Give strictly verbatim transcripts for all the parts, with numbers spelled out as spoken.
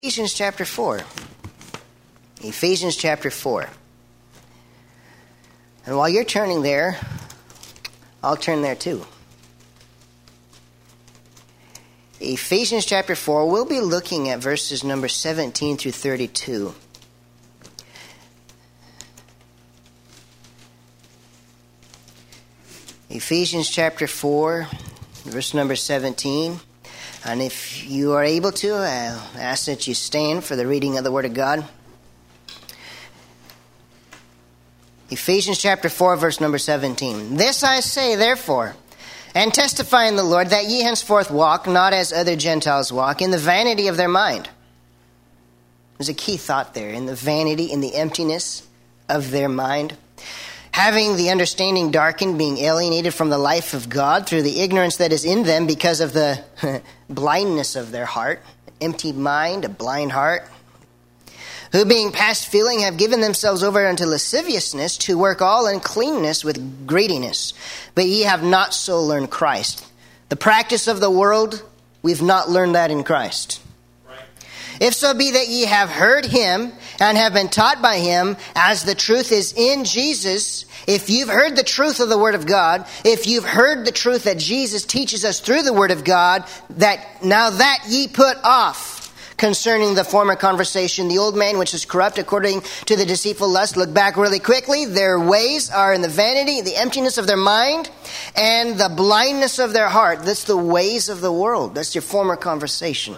Ephesians chapter four. Ephesians chapter four. And while you're turning there, I'll turn there too. Ephesians chapter four, we'll be looking at verses number seventeen through thirty-two. Ephesians chapter four, verse number seventeen. And if you are able to, I'll ask that you stand for the reading of the Word of God. Ephesians chapter four, verse number seventeen. This I say, therefore, and testify in the Lord, that ye henceforth walk not as other Gentiles walk, in the vanity of their mind. There's a key thought there, in the vanity, in the emptiness of their mind. Having the understanding darkened, being alienated from the life of God through the ignorance that is in them because of the blindness of their heart, empty mind, a blind heart, who being past feeling have given themselves over unto lasciviousness to work all uncleanness with greediness. But ye have not so learned Christ. The practice of the world, we've not learned that in Christ. If so be that ye have heard him and have been taught by him, as the truth is in Jesus, if you've heard the truth of the Word of God, if you've heard the truth that Jesus teaches us through the Word of God, that now that ye put off concerning the former conversation, the old man which is corrupt according to the deceitful lust. Look back really quickly. Their ways are in the vanity, the emptiness of their mind, and the blindness of their heart. That's the ways of the world. That's your former conversation.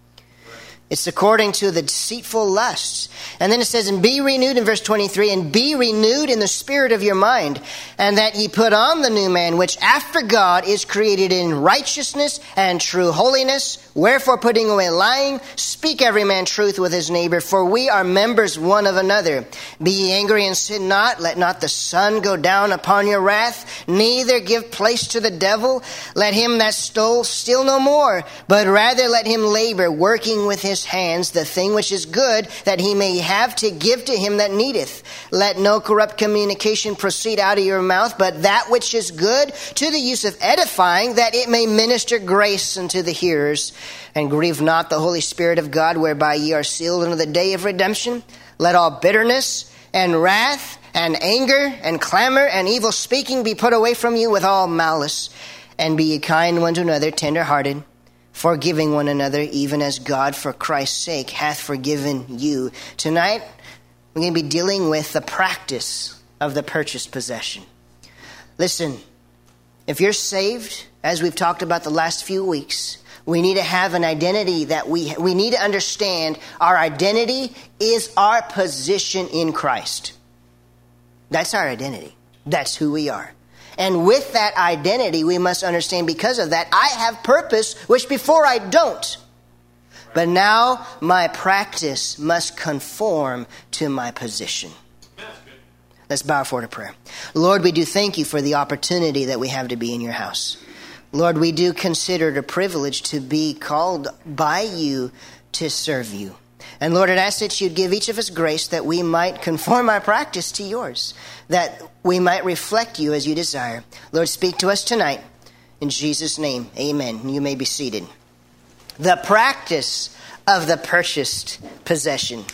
It's according to the deceitful lusts. And then it says, and be renewed in verse twenty-three, and be renewed in the spirit of your mind, and that ye put on the new man, which after God is created in righteousness and true holiness. Wherefore, putting away lying, speak every man truth with his neighbor, for we are members one of another. Be ye angry and sin not. Let not the sun go down upon your wrath, neither give place to the devil. Let him that stole steal no more, but rather let him labor, working with his hands the thing which is good, that he may have to give to him that needeth. Let no corrupt communication proceed out of your mouth, but that which is good to the use of edifying, that it may minister grace unto the hearers. And grieve not the Holy Spirit of God, whereby ye are sealed unto the day of redemption. Let all bitterness and wrath and anger and clamor and evil speaking be put away from you with all malice. And be ye kind one to another, tender-hearted, forgiving one another, even as God for Christ's sake hath forgiven you. Tonight, we're going to be dealing with the practice of the purchased possession. Listen, if you're saved, as we've talked about the last few weeks, we need to have an identity that we we need to understand. Our identity is our position in Christ. That's our identity. That's who we are. And with that identity, we must understand, because of that, I have purpose, which before I don't. But now my practice must conform to my position. Let's bow forward to prayer. Lord, we do thank you for the opportunity that we have to be in your house. Lord, we do consider it a privilege to be called by you to serve you. And Lord, I'd ask that you'd give each of us grace that we might conform our practice to yours, that we might reflect you as you desire. Lord, speak to us tonight. In Jesus' name, amen. You may be seated. The practice of the purchased possession.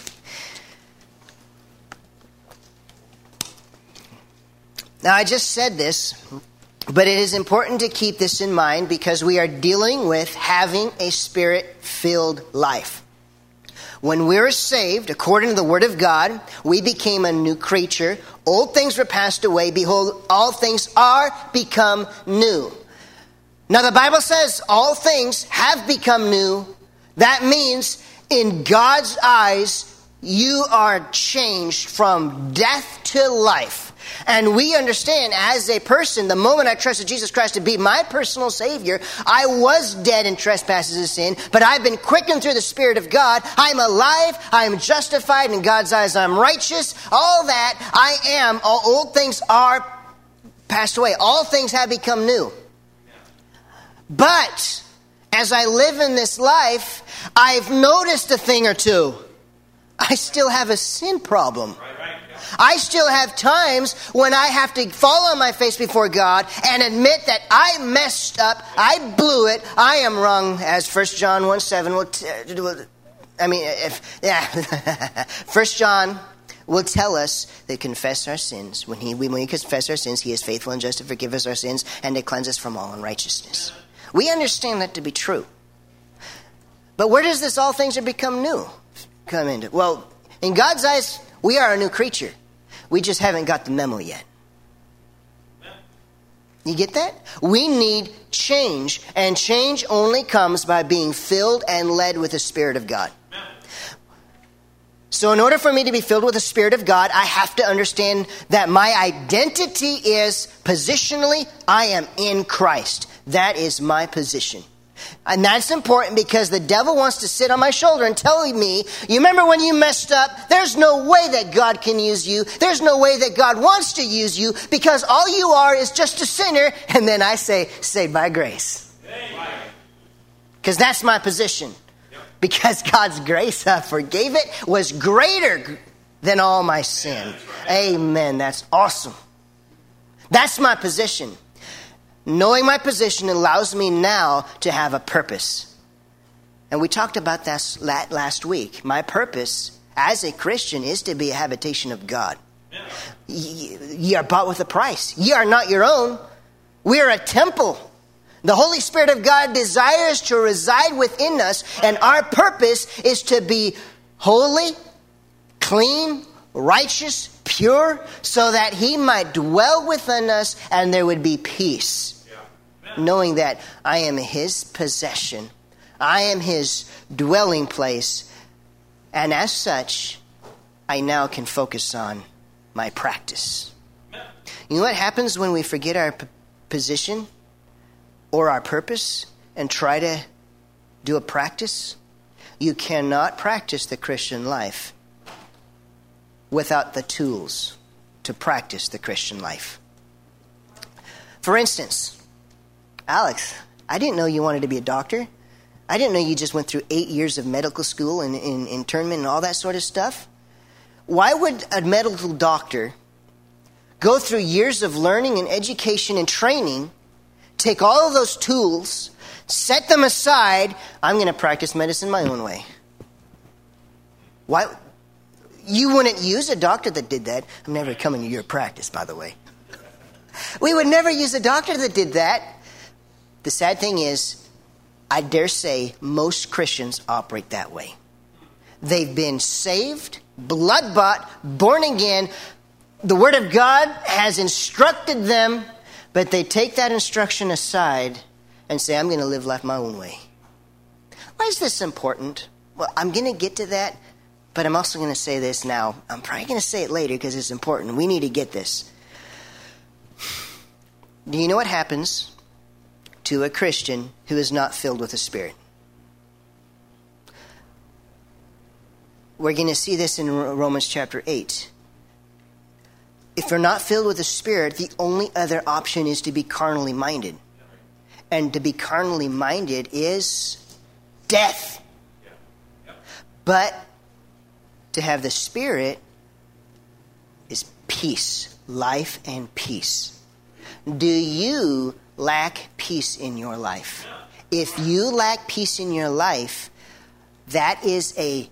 Now, I just said this, but it is important to keep this in mind because we are dealing with having a spirit-filled life. When we were saved, according to the Word of God, we became a new creature. Old things were passed away. Behold, all things are become new. Now, the Bible says all things have become new. That means in God's eyes, you are changed from death to life. And we understand as a person, the moment I trusted Jesus Christ to be my personal Savior, I was dead in trespasses and sin, but I've been quickened through the Spirit of God. I'm alive. I'm justified. In God's eyes, I'm righteous. All that I am, all old things are passed away. All things have become new. But as I live in this life, I've noticed a thing or two. I still have a sin problem. I still have times when I have to fall on my face before God and admit that I messed up, I blew it, I am wrong, as First John one seven will t- I mean, if, yeah. First John will tell us that confess our sins. When he, when we confess our sins, he is faithful and just to forgive us our sins and to cleanse us from all unrighteousness. We understand that to be true. But where does this all things are become new come into? Well, in God's eyes, we are a new creature. We just haven't got the memo yet. You get that? We need change, and change only comes by being filled and led with the Spirit of God. So in order for me to be filled with the Spirit of God, I have to understand that my identity is positionally, I am in Christ. That is my position. And that's important because the devil wants to sit on my shoulder and tell me, you remember when you messed up? There's no way that God can use you. There's no way that God wants to use you because all you are is just a sinner. And then I say, saved by grace. Because that's my position. Because God's grace uh, forgave it was greater than all my sin. Amen. That's awesome. That's my position. Knowing my position allows me now to have a purpose. And we talked about that last week. My purpose as a Christian is to be a habitation of God. Ye are bought with a price. Ye are not your own. We are a temple. The Holy Spirit of God desires to reside within us, and our purpose is to be holy, clean, righteous, pure, so that he might dwell within us and there would be peace. Knowing that I am his possession, I am his dwelling place, and as such, I now can focus on my practice. You know what happens when we forget our p- position or our purpose and try to do a practice? You cannot practice the Christian life without the tools to practice the Christian life. For instance, Alex, I didn't know you wanted to be a doctor. I didn't know you just went through eight years of medical school and, and internment and all that sort of stuff. Why would a medical doctor go through years of learning and education and training, take all of those tools, set them aside, I'm going to practice medicine my own way? Why? You wouldn't use a doctor that did that. I'm never coming to your practice, by the way. We would never use a doctor that did that. The sad thing is, I dare say most Christians operate that way. They've been saved, blood-bought, born again. The Word of God has instructed them, but they take that instruction aside and say, I'm going to live life my own way. Why is this important? Well, I'm going to get to that, but I'm also going to say this now. I'm probably going to say it later because it's important. We need to get this. Do you know what happens to a Christian who is not filled with the Spirit? We're going to see this in Romans chapter eight. If you're not filled with the Spirit, the only other option is to be carnally minded. And to be carnally minded is death. But to have the Spirit is peace, life and peace. Do you lack peace in your life? If you lack peace in your life, that is a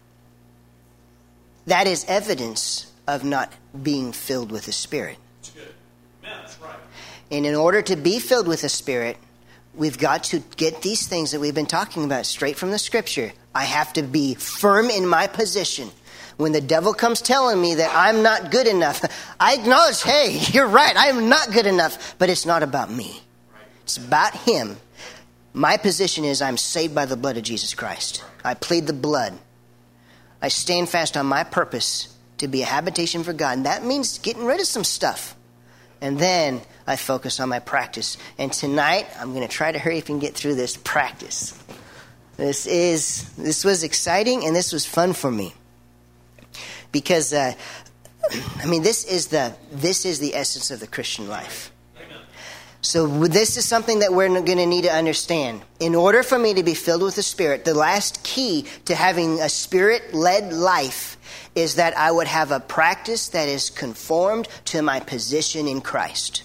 that is evidence of not being filled with the Spirit. That's good. Yeah, that's right. And in order to be filled with the Spirit, we've got to get these things that we've been talking about straight from the Scripture. I have to be firm in my position. When the devil comes telling me that I'm not good enough, I acknowledge, hey, you're right, I'm not good enough, but it's not about me. It's about him. My position is I'm saved by the blood of Jesus Christ. I plead the blood. I stand fast on my purpose to be a habitation for God. And that means getting rid of some stuff. And then I focus on my practice. And tonight, I'm going to try to hurry up and get through this practice. This is, this was exciting and this was fun for me. Because, uh, I mean, this is the this is the essence of the Christian life. So this is something that we're going to need to understand. In order for me to be filled with the Spirit, the last key to having a Spirit-led life is that I would have a practice that is conformed to my position in Christ.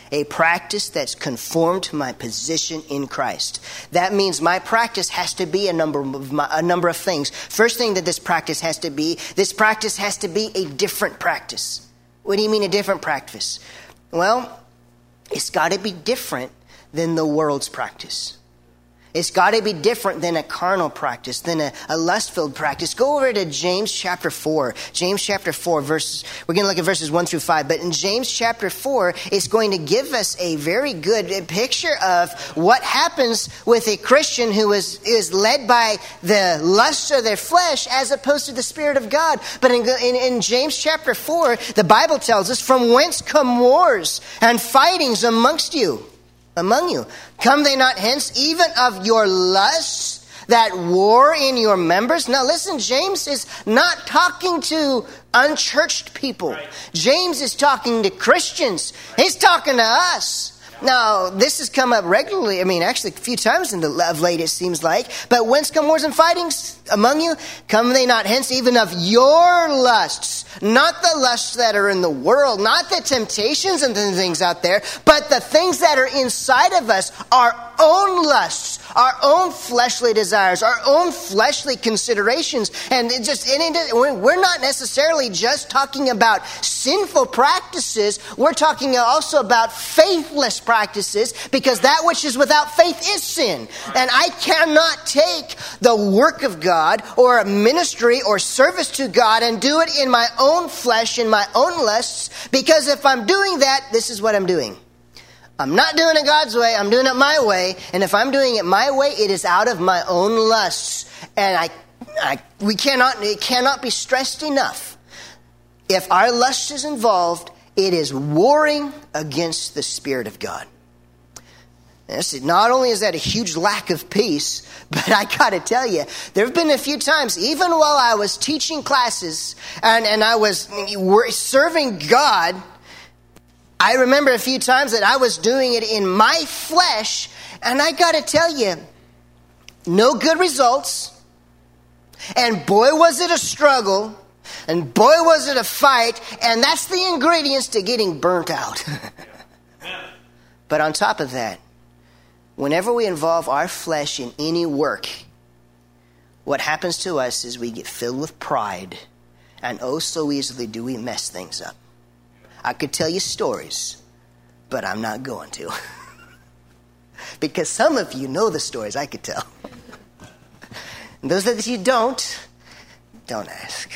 A practice that's conformed to my position in Christ. That means my practice has to be a number of my, a number of things. First thing that this practice has to be, this practice has to be a different practice. What do you mean a different practice? Well, it's got to be different than the world's practice. It's got to be different than a carnal practice, than a, a lust-filled practice. Go over to James chapter four. James chapter four, verses, we're going to look at verses one through five. But in James chapter four, it's going to give us a very good picture of what happens with a Christian who is, is led by the lust of their flesh as opposed to the Spirit of God. But in, in, in James chapter four, the Bible tells us, from whence come wars and fightings amongst you? Among you. Come they not hence, even of your lusts that war in your members? Now listen, James is not talking to unchurched people. Right. James is talking to Christians. Right. He's talking to us. Now, this has come up regularly. I mean, actually, a few times in the of late, it seems like. But whence come wars and fightings among you? Come they not hence, even of your lusts? Not the lusts that are in the world, not the temptations and the things out there, but the things that are inside of us, our own lusts, our own fleshly desires, our own fleshly considerations. And it just and it, we're not necessarily just talking about sinful practices. We're talking also about faithless practices, because that which is without faith is sin. And I cannot take the work of God or a ministry or service to God and do it in my own flesh, in my own lusts, because if I'm doing that, this is what I'm doing. I'm not doing it God's way, I'm doing it my way, and if I'm doing it my way, it is out of my own lusts. And I, I we cannot, it cannot be stressed enough. If our lust is involved, it is warring against the Spirit of God. Not only is that a huge lack of peace, but I got to tell you, there have been a few times, even while I was teaching classes and, and I was serving God, I remember a few times that I was doing it in my flesh, and I got to tell you, no good results. And boy, was it a struggle. And boy, was it a fight. And that's the ingredients to getting burnt out. But on top of that, whenever we involve our flesh in any work, what happens to us is we get filled with pride. And oh, so easily do we mess things up. I could tell you stories, but I'm not going to. Because some of you know the stories I could tell. And those that you don't, don't ask.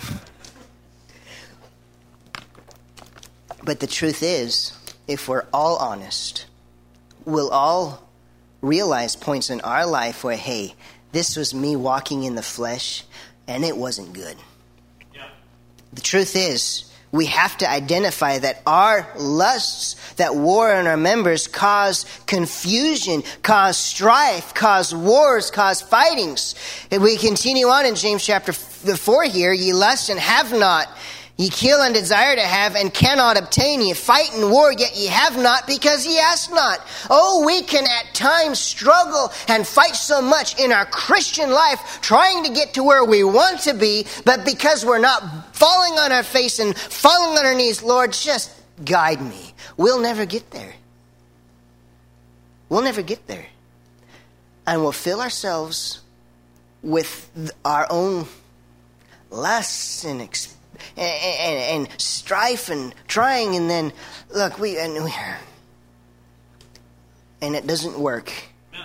But the truth is, if we're all honest, we'll all realize points in our life where, hey, this was me walking in the flesh, and it wasn't good. Yeah. The truth is, we have to identify that our lusts that war in our members cause confusion, cause strife, cause wars, cause fightings. If we continue on in James chapter four here, ye lust and have not. Ye kill and desire to have and cannot obtain. Ye fight and war, yet ye have not because ye ask not. Oh, we can at times struggle and fight so much in our Christian life, trying to get to where we want to be, but because we're not falling on our face and falling on our knees, Lord, just guide me. We'll never get there. We'll never get there. And we'll fill ourselves with our own lusts and experiences. And, and, and strife and trying, and then look, we and we and it doesn't work.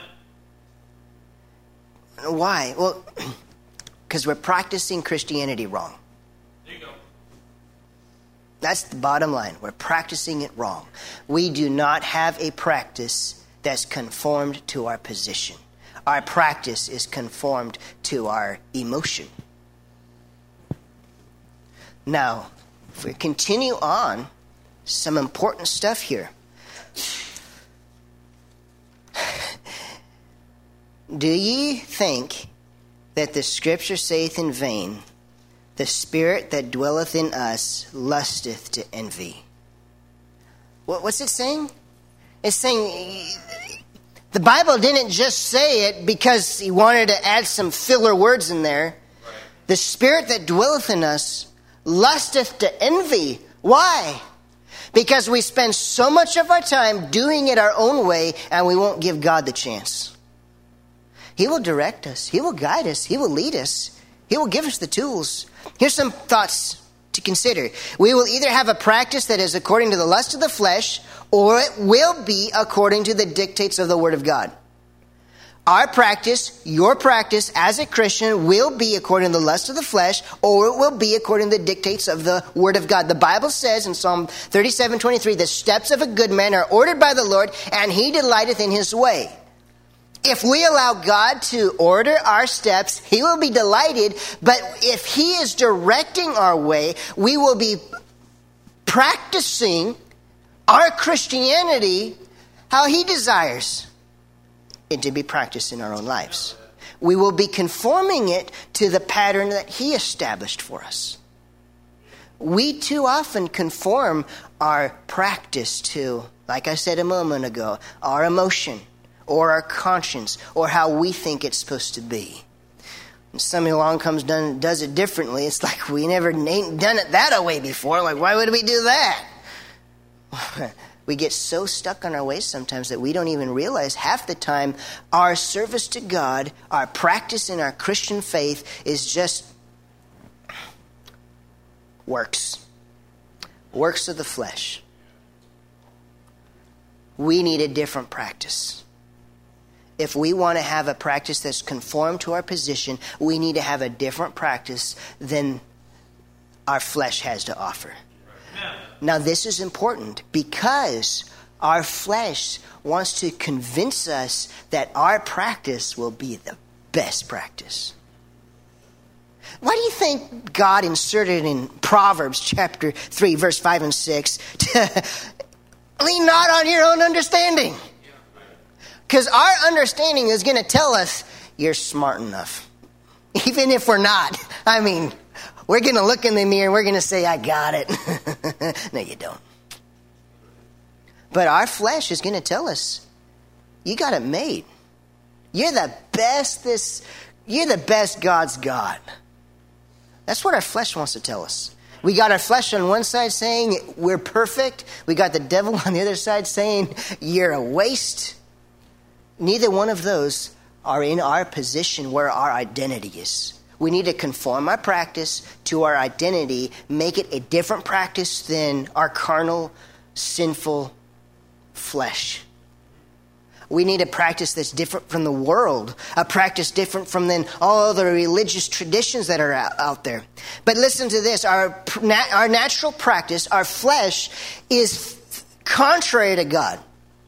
Why? Well, because we're practicing Christianity wrong. There you go. That's the bottom line. We're practicing it wrong. We do not have a practice that's conformed to our position. Our practice is conformed to our emotion. Now, if we continue on, some important stuff here. Do ye think that the Scripture saith in vain, the Spirit that dwelleth in us lusteth to envy? What, what's it saying? It's saying the Bible didn't just say it because he wanted to add some filler words in there. The Spirit that dwelleth in us lusteth to envy. Why? Because we spend so much of our time doing it our own way, and we won't give God the chance. He will direct us. He will guide us. He will lead us. He will give us the tools. Here's some thoughts to consider. We will either have a practice that is according to the lust of the flesh, or it will be according to the dictates of the Word of God. Our practice, your practice as a Christian, will be according to the lust of the flesh, or it will be according to the dictates of the Word of God. The Bible says in Psalm thirty-seven twenty-three, the steps of a good man are ordered by the Lord, and he delighteth in his way. If we allow God to order our steps, he will be delighted. But if he is directing our way, we will be practicing our Christianity how he desires it to be practiced in our own lives. We will be conforming it to the pattern that he established for us. We too often conform our practice to, like I said a moment ago, our emotion or our conscience or how we think it's supposed to be. And somebody along comes done does it differently. It's like we never ain't done it that way before. Like, why would we do that? We get so stuck on our ways sometimes that we don't even realize half the time our service to God, our practice in our Christian faith is just works. Works of the flesh. We need a different practice. If we want to have a practice that's conformed to our position, we need to have a different practice than our flesh has to offer. Now, this is important because our flesh wants to convince us that our practice will be the best practice. Why do you think God inserted in Proverbs chapter three, verse five and six, to lean not on your own understanding? Because our understanding is going to tell us you're smart enough. Even if we're not. I mean, we're going to look in the mirror and we're going to say, I got it. No, you don't. But our flesh is going to tell us, you got it made. You're the best this, you're the best God's got. That's what our flesh wants to tell us. We got our flesh on one side saying we're perfect. We got the devil on the other side saying you're a waste. Neither one of those are in our position where our identity is. We need to conform our practice to our identity, make it a different practice than our carnal, sinful flesh. We need a practice that's different from the world, a practice different from then all the religious traditions that are out there. But listen to this, our, our natural practice, our flesh, is contrary to God.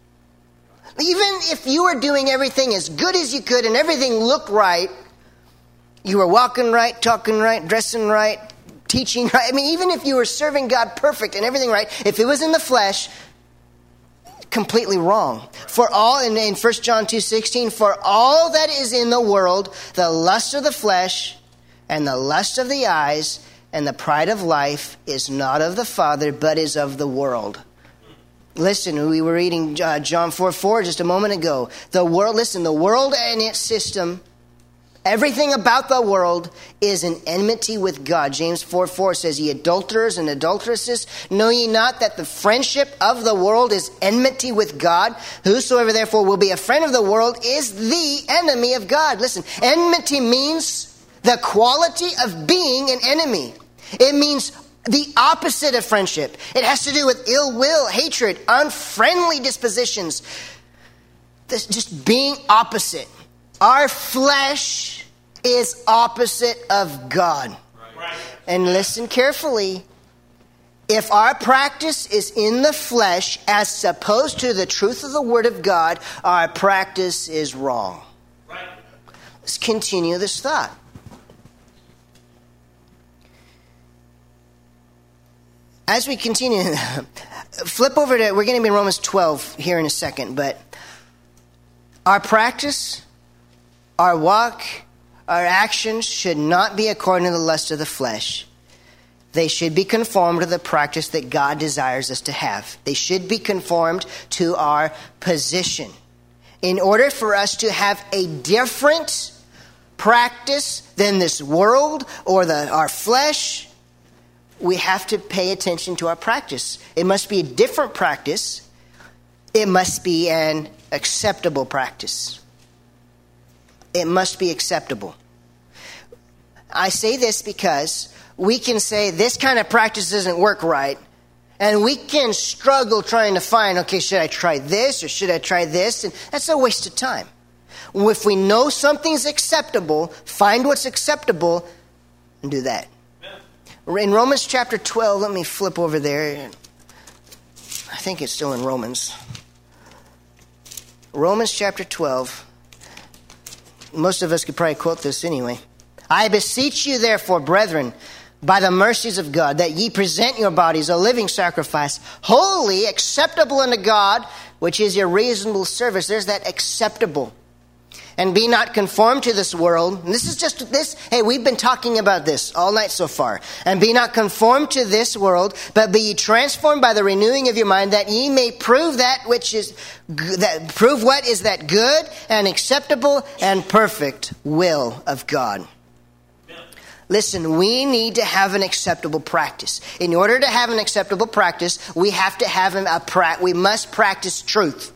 Even if you were doing everything as good as you could and everything looked right, you were walking right, talking right, dressing right, teaching right. I mean, even if you were serving God perfect and everything right, if it was in the flesh, completely wrong. For all, in, in First John two sixteen, for all that is in the world, the lust of the flesh and the lust of the eyes and the pride of life is not of the Father, but is of the world. Listen, we were reading uh, John four four just a moment ago. The world, listen, the world and its system, everything about the world is an enmity with God. James four four says, ye adulterers and adulteresses, know ye not that the friendship of the world is enmity with God? Whosoever therefore will be a friend of the world is the enemy of God. Listen, enmity means the quality of being an enemy. It means the opposite of friendship. It has to do with ill will, hatred, unfriendly dispositions. This just being opposite. Our flesh is opposite of God. Right. And listen carefully. If our practice is in the flesh as opposed to the truth of the Word of God, our practice is wrong. Right. Let's continue this thought. As we continue, flip over to, we're going to be in Romans twelve here in a second, but our practice, our walk, our actions should not be according to the lust of the flesh. They should be conformed to the practice that God desires us to have. They should be conformed to our position. In order for us to have a different practice than this world or the our flesh, we have to pay attention to our practice. It must be a different practice. It must be an acceptable practice. It must be acceptable. I say this because we can say this kind of practice doesn't work right. And we can struggle trying to find, okay, should I try this or should I try this? And that's a waste of time. If we know something's acceptable, find what's acceptable and do that. In Romans chapter twelve, let me flip over there. I think it's still in Romans. Romans chapter twelve. Most of us could probably quote this anyway. I beseech you, therefore, brethren, by the mercies of God, that ye present your bodies a living sacrifice, holy, acceptable unto God, which is your reasonable service. There's that acceptable. And be not conformed to this world. And this is just this. Hey, we've been talking about this all night so far. And be not conformed to this world, but be ye transformed by the renewing of your mind, that ye may prove that which is that prove what is that good and acceptable and perfect will of God. Listen, we need to have an acceptable practice. In order to have an acceptable practice, we have to have a pra- we must practice truth.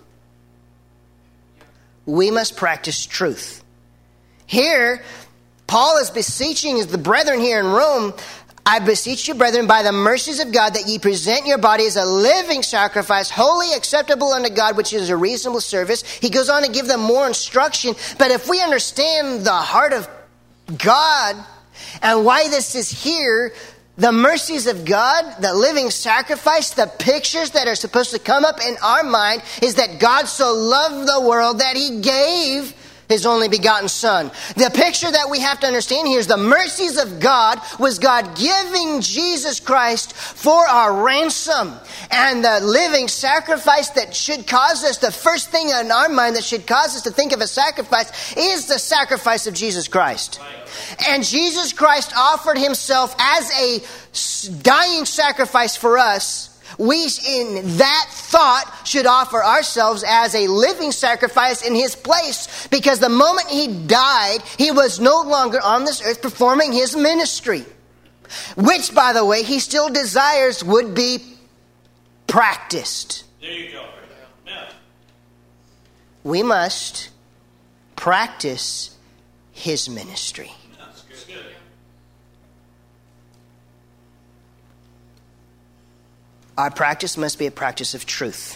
We must practice truth. Here, Paul is beseeching the brethren here in Rome, I beseech you, brethren, by the mercies of God, that ye present your body as a living sacrifice, holy, acceptable unto God, which is a reasonable service. He goes on to give them more instruction. But if we understand the heart of God and why this is here, the mercies of God, the living sacrifice, the pictures that are supposed to come up in our mind is that God so loved the world that he gave his only begotten son. The picture that we have to understand here is the mercies of God was God giving Jesus Christ for our ransom. And the living sacrifice that should cause us, the first thing in our mind that should cause us to think of a sacrifice is the sacrifice of Jesus Christ. And Jesus Christ offered himself as a dying sacrifice for us. We, in that thought, should offer ourselves as a living sacrifice in his place. Because the moment he died, he was no longer on this earth performing his ministry. Which, by the way, he still desires would be practiced. There you go. Yeah. We must practice his ministry. That's good. Our practice must be a practice of truth.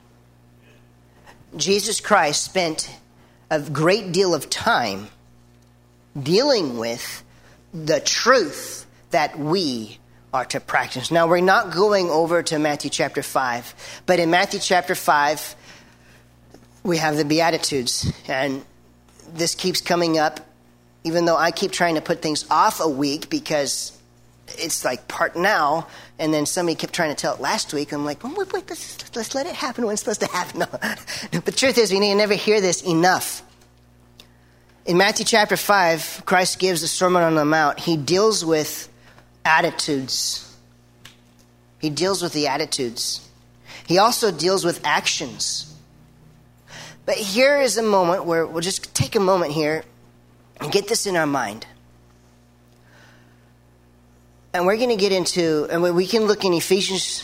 Jesus Christ spent a great deal of time dealing with the truth that we are to practice. Now, we're not going over to Matthew chapter five, but in Matthew chapter five, we have the Beatitudes, and this keeps coming up, even though I keep trying to put things off a week because it's like part now, and then somebody kept trying to tell it last week. I'm like, well, wait, wait, let's, let's let it happen when it's supposed to happen. No. But the truth is, we need to never hear this enough. In Matthew chapter five, Christ gives the Sermon on the Mount. He deals with attitudes. He deals with the attitudes. He also deals with actions. But here is a moment where we'll just take a moment here and get this in our mind. And we're going to get into, and we can look in Ephesians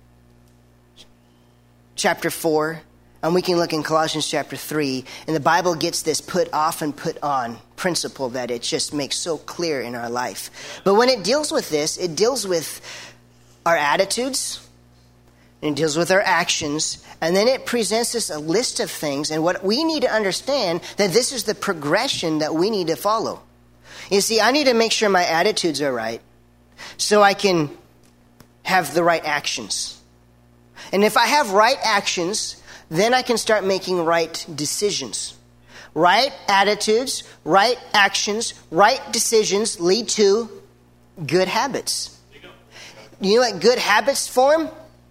chapter four, and we can look in Colossians chapter three, and the Bible gets this put off and put on principle that it just makes so clear in our life. But when it deals with this, it deals with our attitudes, and it deals with our actions, and then it presents us a list of things, and what we need to understand, that this is the progression that we need to follow. You see, I need to make sure my attitudes are right, so I can have the right actions. And if I have right actions, then I can start making right decisions. Right attitudes, right actions, right decisions lead to good habits. You know what good habits form?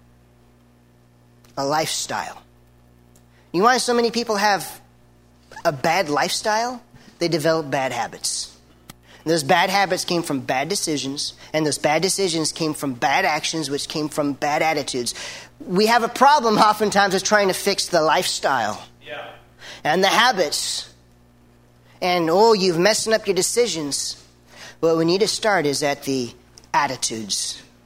A lifestyle. You know why so many people have a bad lifestyle? They develop bad habits. Those bad habits came from bad decisions, and those bad decisions came from bad actions, which came from bad attitudes. We have a problem oftentimes with trying to fix the lifestyle Yeah. and the habits. And, oh, you've messing up your decisions. What we need to start is at the attitudes.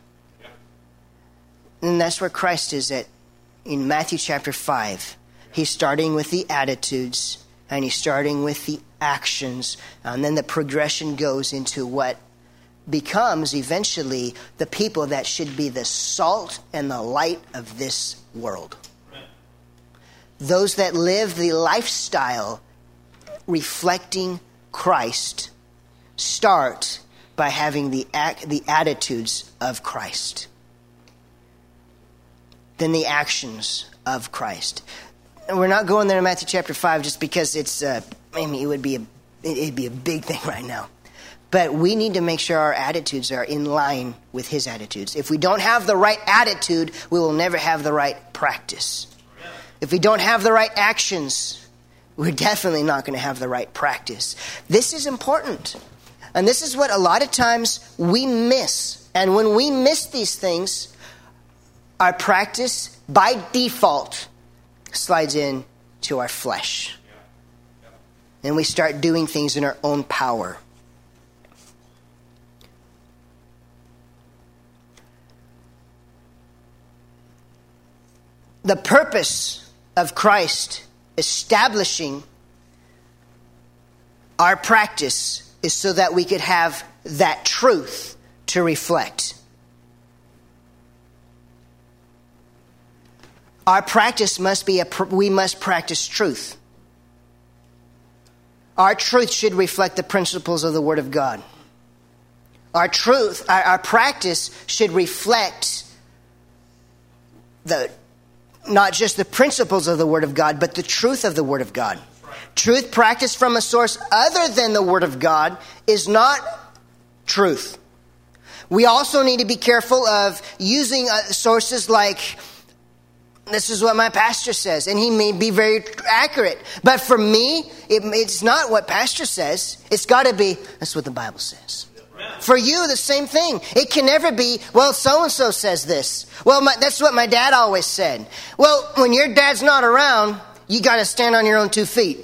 And that's where Christ is at in Matthew chapter five. He's starting with the attitudes, and he's starting with the actions. And then the progression goes into what becomes eventually the people that should be the salt and the light of this world. Those that live the lifestyle reflecting Christ start by having the act, the attitudes of Christ. Then the actions of Christ. And we're not going there in Matthew chapter five just because it's, uh, I mean, it would be a, it'd be a big thing right now. But we need to make sure our attitudes are in line with his attitudes. If we don't have the right attitude, we will never have the right practice. If we don't have the right actions, we're definitely not going to have the right practice. This is important. And this is what a lot of times we miss. And when we miss these things, our practice, by default, slides in to our flesh. And we start doing things in our own power. The purpose of Christ establishing our practice is so that we could have that truth to reflect. Our practice must be a, we must practice truth. Our truth should reflect the principles of the Word of God. Our truth, our, our practice should reflect the not just the principles of the Word of God, but the truth of the Word of God. Right. Truth practiced from a source other than the Word of God is not truth. We also need to be careful of using uh, sources like, this is what my pastor says, and he may be very accurate. But for me, it, it's not what pastor says. It's got to be, that's what the Bible says. For you, the same thing. It can never be, well, so-and-so says this. Well, my, that's what my dad always said. Well, when your dad's not around, you got to stand on your own two feet.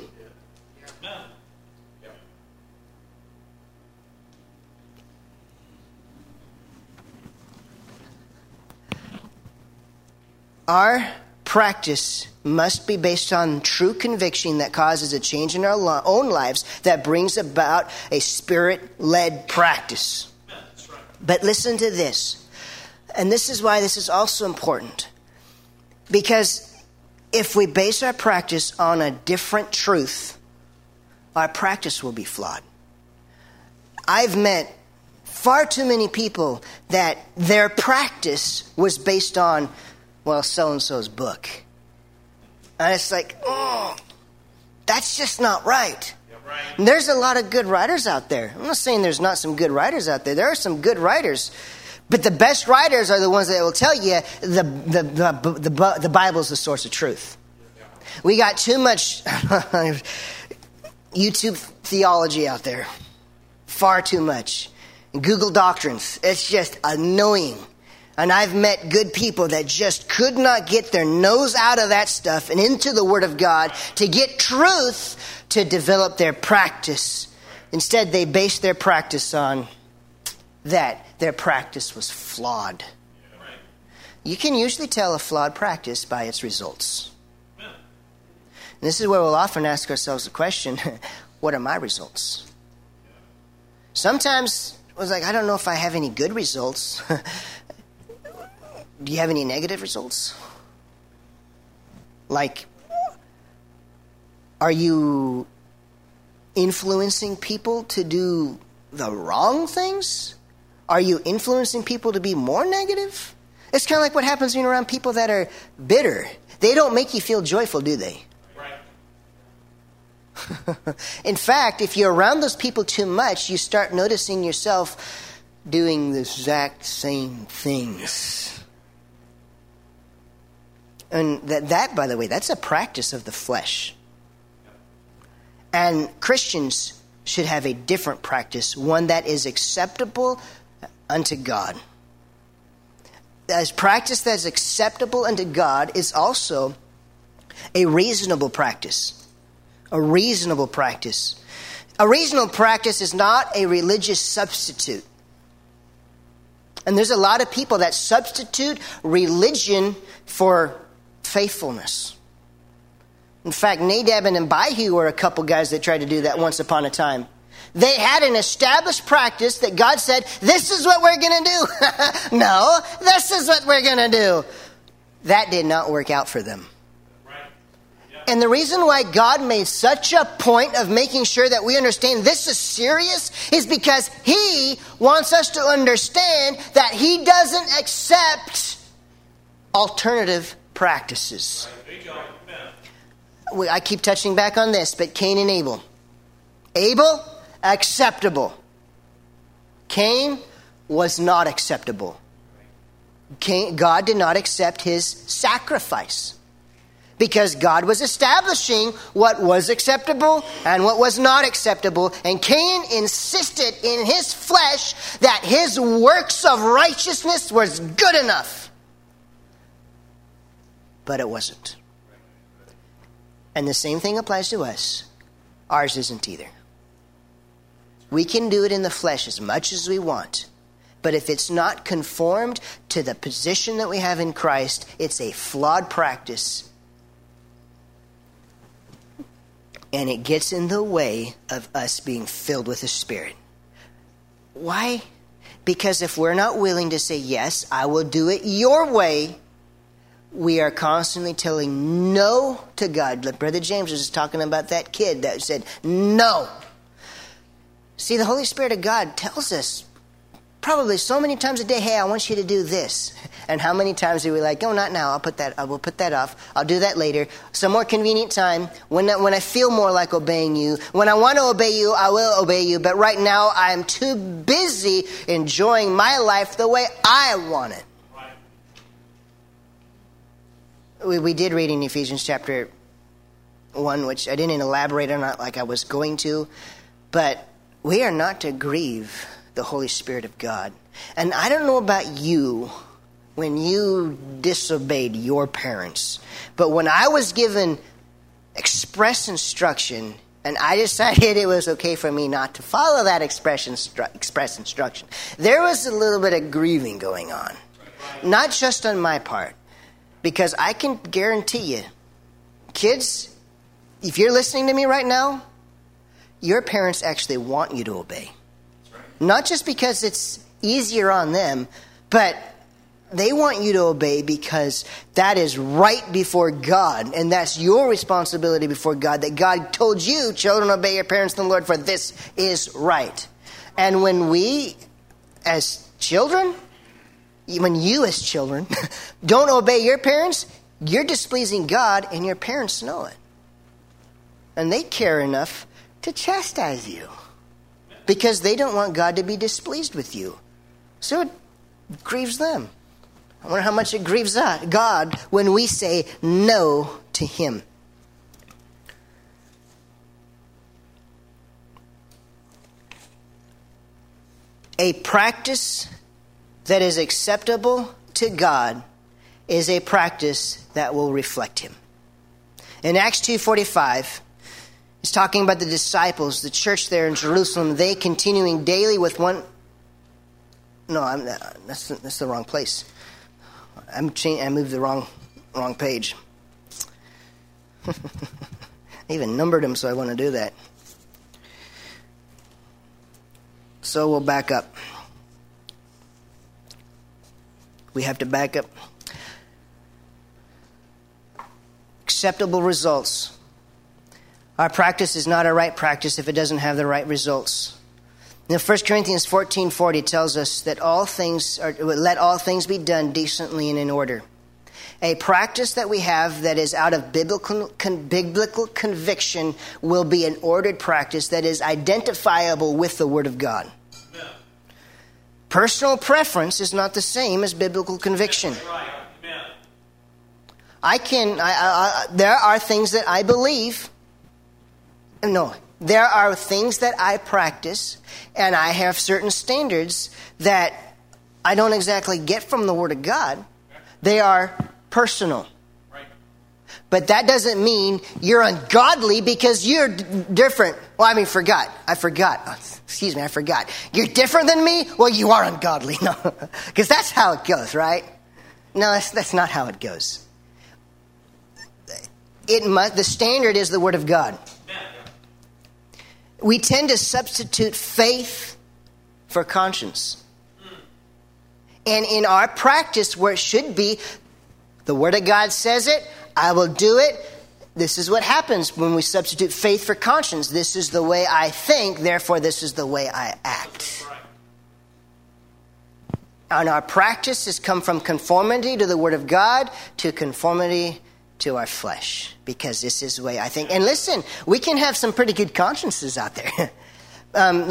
Our practice must be based on true conviction that causes a change in our own lives that brings about a Spirit-led practice. That's right. But listen to this. And this is why this is also important. Because if we base our practice on a different truth, our practice will be flawed. I've met far too many people that their practice was based on, well, so-and-so's book. And it's like, oh, that's just not right. Yeah, right. And there's a lot of good writers out there. I'm not saying there's not some good writers out there. There are some good writers. But the best writers are the ones that will tell you the, the, the, the, the Bible's the source of truth. Yeah. We got too much YouTube theology out there. Far too much. And Google Doctrines. It's just annoying. And I've met good people that just could not get their nose out of that stuff and into the Word of God to get truth to develop their practice. Instead, they based their practice on that. Their practice was flawed. You can usually tell a flawed practice by its results. And this is where we'll often ask ourselves the question, what are my results? Sometimes it was like, I don't know if I have any good results. Do you have any negative results? Like, are you influencing people to do the wrong things? Are you influencing people to be more negative? It's kind of like what happens when you're around people that are bitter. They don't make you feel joyful, do they? Right. In fact, if you're around those people too much, you start noticing yourself doing the exact same things. And that, that, by the way, that's a practice of the flesh. And Christians should have a different practice, one that is acceptable unto God. As practice that is acceptable unto God is also a reasonable practice. A reasonable practice. A reasonable practice is not a religious substitute. And there's a lot of people that substitute religion for faithfulness. In fact, Nadab and Abihu were a couple guys that tried to do that once upon a time. They had an established practice that God said, this is what we're going to do. No, this is what we're going to do. That did not work out for them. Right. Yeah. And the reason why God made such a point of making sure that we understand this is serious is because He wants us to understand that He doesn't accept alternative practices. There you go. Amen. We- I keep touching back on this, but Cain and Abel. Abel, acceptable. Cain was not acceptable. Cain, God did not accept his sacrifice because God was establishing what was acceptable and what was not acceptable. And Cain insisted in his flesh that his works of righteousness was good enough. But it wasn't. And the same thing applies to us. Ours isn't either. We can do it in the flesh as much as we want. But if it's not conformed to the position that we have in Christ, it's a flawed practice. And it gets in the way of us being filled with the Spirit. Why? Because if we're not willing to say, yes, I will do it your way, we are constantly telling no to God. Like Brother James was just talking about that kid that said no. See, the Holy Spirit of God tells us probably so many times a day, hey, I want you to do this. And how many times are we like, oh, not now, I'll put that, I will put that off. I'll do that later. Some more convenient time, when, when I feel more like obeying you. When I want to obey you, I will obey you. But right now, I'm too busy enjoying my life the way I want it. Right. We, we did read in Ephesians chapter one, which I didn't elaborate on it like I was going to. But we are not to grieve the Holy Spirit of God. And I don't know about you when you disobeyed your parents, but when I was given express instruction and I decided it was okay for me not to follow that express, instru- express instruction, there was a little bit of grieving going on. Not just on my part, because I can guarantee you, kids, if you're listening to me right now, your parents actually want you to obey. Not just because it's easier on them, but they want you to obey because that is right before God. And that's your responsibility before God. That God told you, children, obey your parents in the Lord, for this is right. And when we, as children, when you as children, don't obey your parents, you're displeasing God and your parents know it. And they care enough to chastise you because they don't want God to be displeased with you. So it grieves them. I wonder how much it grieves God when we say no to Him. A practice that is acceptable to God is a practice that will reflect Him. In Acts two forty-five, it's talking about the disciples, the church there in Jerusalem, they continuing daily with one... No, I'm, that's, that's the wrong place. I'm cha- I moved the wrong wrong page. I even numbered them, so I want to do that. So we'll back up. We have to back up. Acceptable results. Our practice is not a right practice if it doesn't have the right results. Now, First Corinthians fourteen forty tells us that all things are, let all things be done decently and in order. A practice that we have that is out of biblical, con, biblical conviction will be an ordered practice that is identifiable with the Word of God. Amen. Personal preference is not the same as biblical conviction. That's right. Amen. I can. I, I, I, there are things that I believe. No. There are things that I practice, and I have certain standards that I don't exactly get from the Word of God. They are personal. Right. But that doesn't mean you're ungodly because you're d- different. Well, I mean, forgot. I forgot. Oh, excuse me, I forgot. You're different than me? Well, you are ungodly. No, because that's how it goes, right? No, that's, that's not how it goes. It must, the standard is the Word of God. We tend to substitute faith for conscience. And in our practice, where it should be, the Word of God says it, I will do it. This is what happens when we substitute faith for conscience. This is the way I think, therefore this is the way I act. And our practice has come from conformity to the Word of God to conformity to our flesh. Because this is the way I think. And listen, we can have some pretty good consciences out there. um,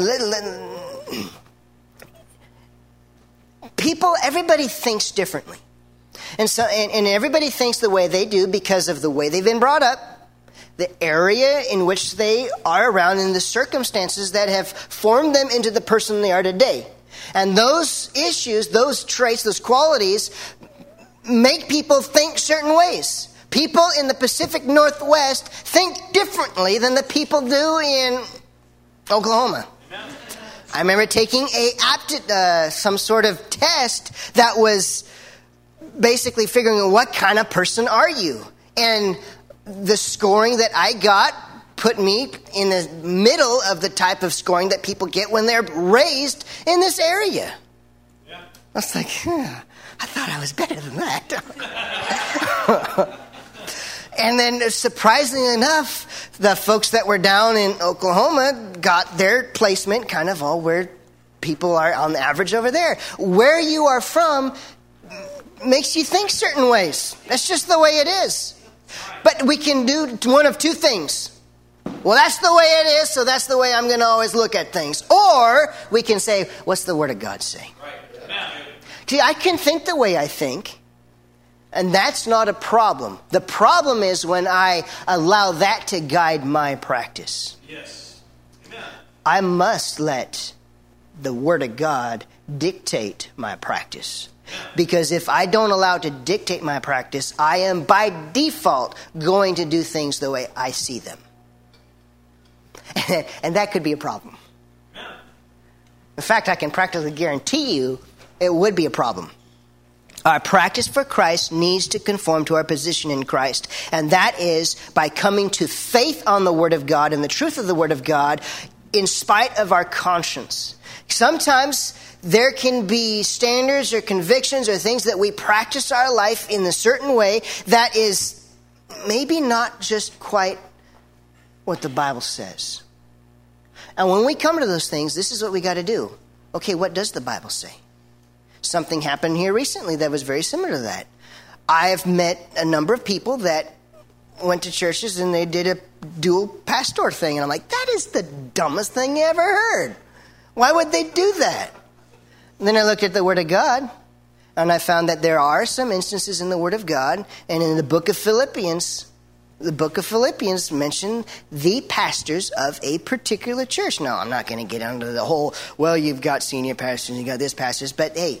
people, everybody thinks differently. And so, and, and everybody thinks the way they do because of the way they've been brought up, the area in which they are around, and the circumstances that have formed them into the person they are today. And those issues, those traits, those qualities make people think certain ways. People in the Pacific Northwest think differently than the people do in Oklahoma. Amen. I remember taking a apti- uh, some sort of test that was basically figuring out what kind of person are you. And the scoring that I got put me in the middle of the type of scoring that people get when they're raised in this area. Yeah. I was like, huh, I thought I was better than that. And then surprisingly enough, the folks that were down in Oklahoma got their placement kind of all where people are on the average over there. Where you are from makes you think certain ways. That's just the way it is. But we can do one of two things. Well, that's the way it is, so that's the way I'm going to always look at things. Or we can say, what's the Word of God say? See, I can think the way I think, and that's not a problem. The problem is when I allow that to guide my practice. Yes. Amen. I must let the Word of God dictate my practice. Because if I don't allow it to dictate my practice, I am by default going to do things the way I see them. And that could be a problem. In fact, I can practically guarantee you it would be a problem. Our practice for Christ needs to conform to our position in Christ. And that is by coming to faith on the Word of God and the truth of the Word of God in spite of our conscience. Sometimes there can be standards or convictions or things that we practice our life in a certain way that is maybe not just quite what the Bible says. And when we come to those things, this is what we got to do. Okay, what does the Bible say? Something happened here recently that was very similar to that. I've met a number of people that went to churches and they did a dual pastor thing. And I'm like, that is the dumbest thing you ever heard. Why would they do that? And then I looked at the Word of God, and I found that there are some instances in the Word of God, and in the book of Philippians, the book of Philippians mentioned the pastors of a particular church. Now, I'm not going to get into the whole, well, you've got senior pastors, you've got this pastors, but hey,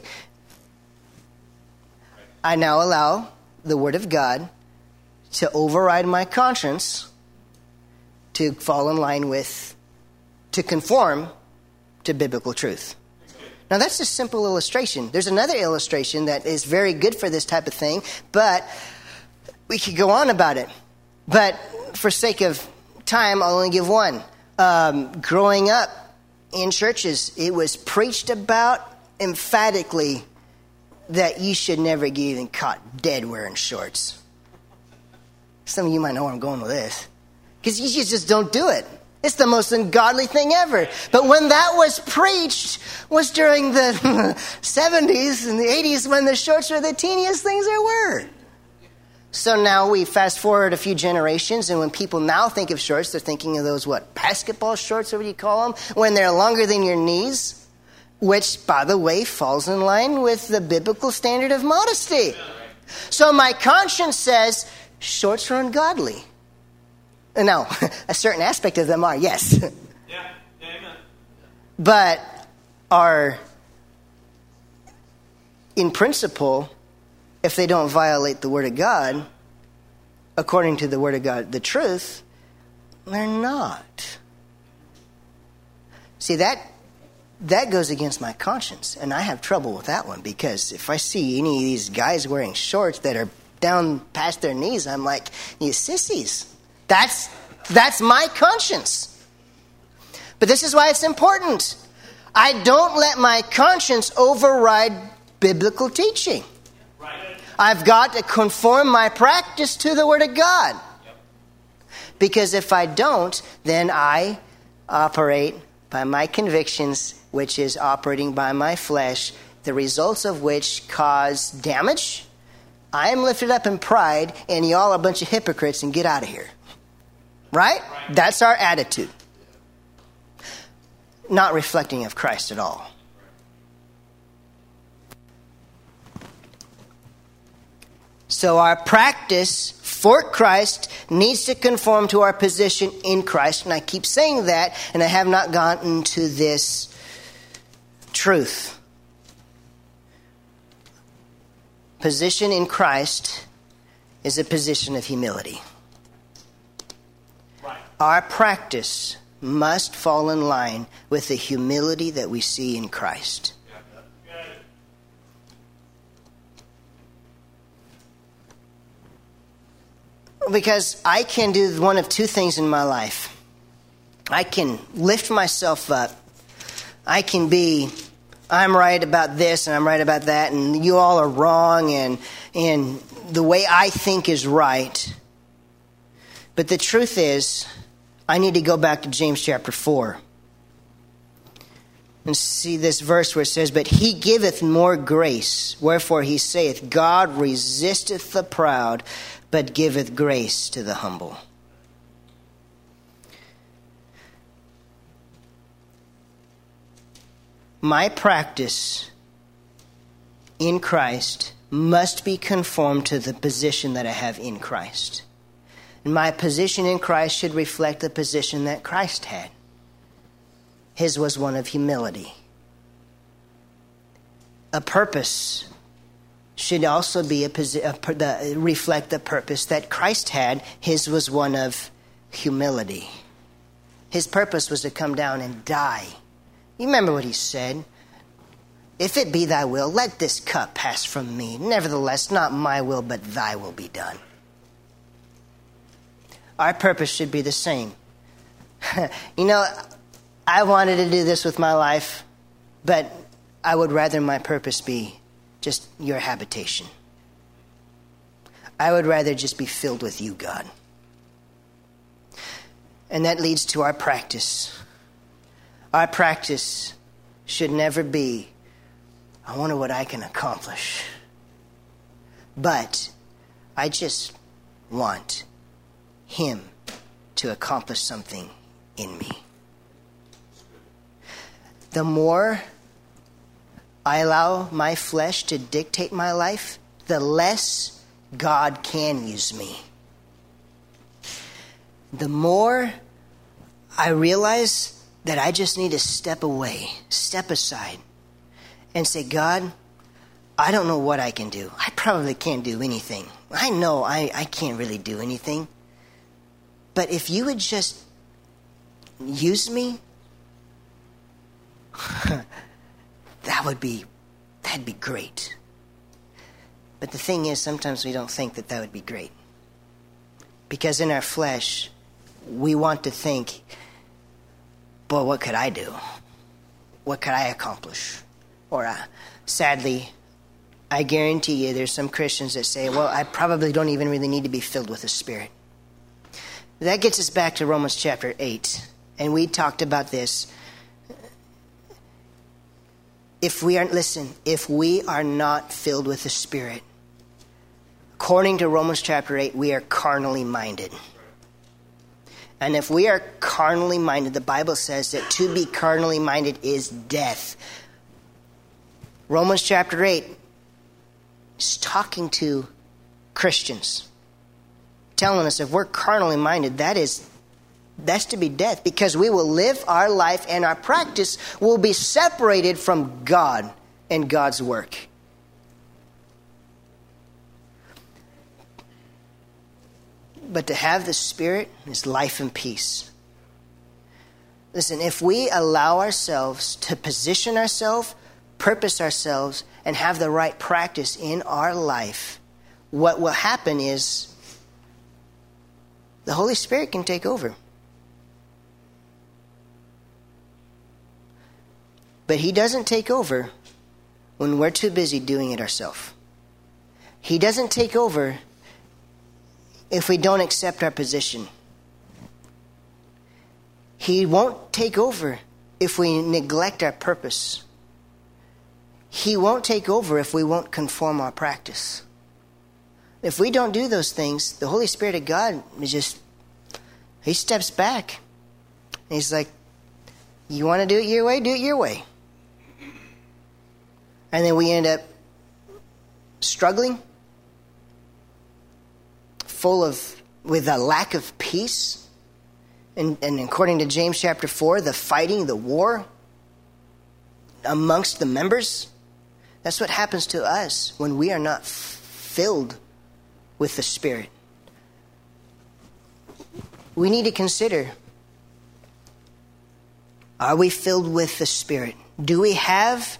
I now allow the Word of God to override my conscience to fall in line with, to conform to biblical truth. Now, that's a simple illustration. There's another illustration that is very good for this type of thing, but we could go on about it. But for sake of time, I'll only give one. Um, growing up in churches, it was preached about emphatically that you should never get even caught dead wearing shorts. Some of you might know where I'm going with this. Because you just don't do it. It's the most ungodly thing ever. But when that was preached was during the seventies and the eighties when the shorts were the teeniest things there were. So now we fast forward a few generations, and when people now think of shorts, they're thinking of those, what, basketball shorts, or what do you call them? When they're longer than your knees, which, by the way, falls in line with the biblical standard of modesty. So my conscience says shorts are ungodly. Now, a certain aspect of them are, yes. Yeah. Yeah, amen. But are, in principle, if they don't violate the Word of God, according to the Word of God, the truth, they're not. See, that that goes against my conscience, and I have trouble with that one, because if I see any of these guys wearing shorts that are down past their knees, I'm like, you sissies. That's that's my conscience. But this is why it's important. I don't let my conscience override biblical teaching. Right. I've got to conform my practice to the Word of God. Yep. Because if I don't, then I operate by my convictions, which is operating by my flesh, the results of which cause damage. I am lifted up in pride, and y'all are a bunch of hypocrites, and get out of here. Right? Right. That's our attitude. Not reflecting of Christ at all. So our practice for Christ needs to conform to our position in Christ. And I keep saying that, and I have not gotten to this truth. Position in Christ is a position of humility. Right. Our practice must fall in line with the humility that we see in Christ. Because I can do one of two things in my life. I can lift myself up. I can be, I'm right about this and I'm right about that, and you all are wrong, and and the way I think is right. But the truth is, I need to go back to James chapter four and see this verse where it says, "But he giveth more grace, wherefore he saith, God resisteth the proud, but giveth grace to the humble." My practice in Christ must be conformed to the position that I have in Christ. And my position in Christ should reflect the position that Christ had. His was one of humility. A purpose should also be a, posi- a the, reflect the purpose that Christ had. His was one of humility. His purpose was to come down and die. You remember what he said? "If it be thy will, let this cup pass from me. Nevertheless, not my will, but thy will be done." Our purpose should be the same. You know, I wanted to do this with my life, but I would rather my purpose be just your habitation. I would rather just be filled with you, God. And that leads to our practice. Our practice should never be, I wonder what I can accomplish. But I just want him to accomplish something in me. The more I allow my flesh to dictate my life, the less God can use me. The more I realize that I just need to step away, step aside, and say, God, I don't know what I can do. I probably can't do anything. I know I, I can't really do anything. But if you would just use me, that would be, that'd be great. But the thing is, sometimes we don't think that that would be great. Because in our flesh, we want to think, boy, what could I do? What could I accomplish? Or uh, sadly, I guarantee you there's some Christians that say, well, I probably don't even really need to be filled with the Spirit. That gets us back to Romans chapter eight. And we talked about this. If we aren't, listen, if we are not filled with the Spirit, according to Romans chapter eight, we are carnally minded. And if we are carnally minded, the Bible says that to be carnally minded is death. Romans chapter eight is talking to Christians, telling us if we're carnally minded, that is, that's to be death, because we will live our life and our practice will be separated from God and God's work. But to have the Spirit is life and peace. Listen, if we allow ourselves to position ourselves, purpose ourselves, and have the right practice in our life, what will happen is the Holy Spirit can take over. But He doesn't take over when we're too busy doing it ourselves. He doesn't take over if we don't accept our position. He won't take over if we neglect our purpose. He won't take over if we won't conform our practice. If we don't do those things, the Holy Spirit of God is just, He steps back. He's like, you want to do it your way? Do it your way. And then we end up struggling, full of, with a lack of peace. And, and according to James chapter four, the fighting, the war amongst the members, that's what happens to us when we are not f- filled with the Spirit. We need to consider, are we filled with the Spirit? Do we have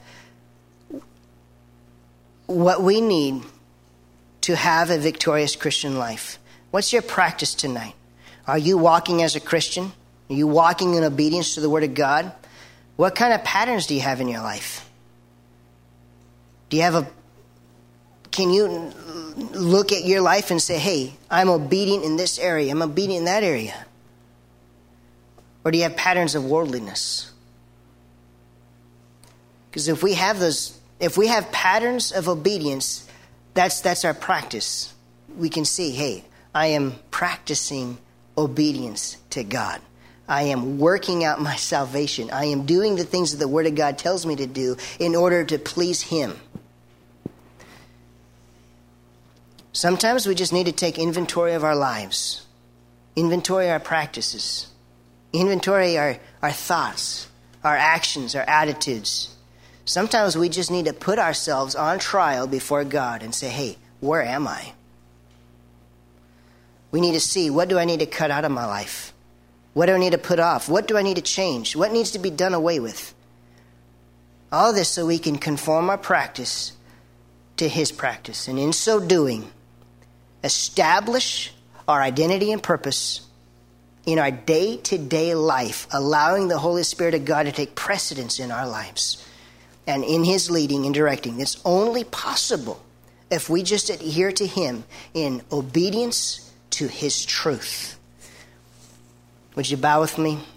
what we need to have a victorious Christian life? What's your practice tonight? Are you walking as a Christian? Are you walking in obedience to the Word of God? What kind of patterns do you have in your life? Do you have a, can you look at your life and say, hey, I'm obedient in this area, I'm obedient in that area? Or do you have patterns of worldliness? Because if we have those, if we have patterns of obedience, that's that's our practice. We can see, hey, I am practicing obedience to God. I am working out my salvation. I am doing the things that the Word of God tells me to do in order to please Him. Sometimes we just need to take inventory of our lives, inventory our practices, inventory our, our thoughts, our actions, our attitudes. Sometimes we just need to put ourselves on trial before God and say, hey, where am I? We need to see, what do I need to cut out of my life? What do I need to put off? What do I need to change? What needs to be done away with? All this so we can conform our practice to His practice. And in so doing, establish our identity and purpose in our day-to-day life, allowing the Holy Spirit of God to take precedence in our lives and in His leading and directing. It's only possible if we just adhere to Him in obedience to His truth. Would you bow with me?